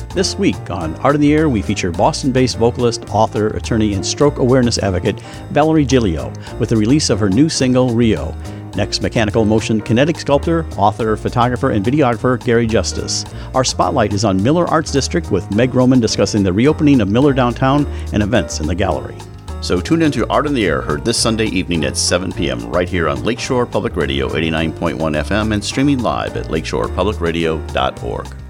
This week on Art in the Air, we feature Boston-based vocalist, author, attorney, and stroke awareness advocate Valerie Giglio with the release of her new single, Rio. Next, mechanical motion kinetic sculptor, author, photographer, and videographer Gary Justice. Our spotlight is on Miller Arts District with Meg Roman discussing the reopening of Miller Downtown and events in the gallery. So tune into Art in the Air, heard this Sunday evening at 7 p.m. right here on Lakeshore Public Radio 89.1 FM and streaming live at lakeshorepublicradio.org.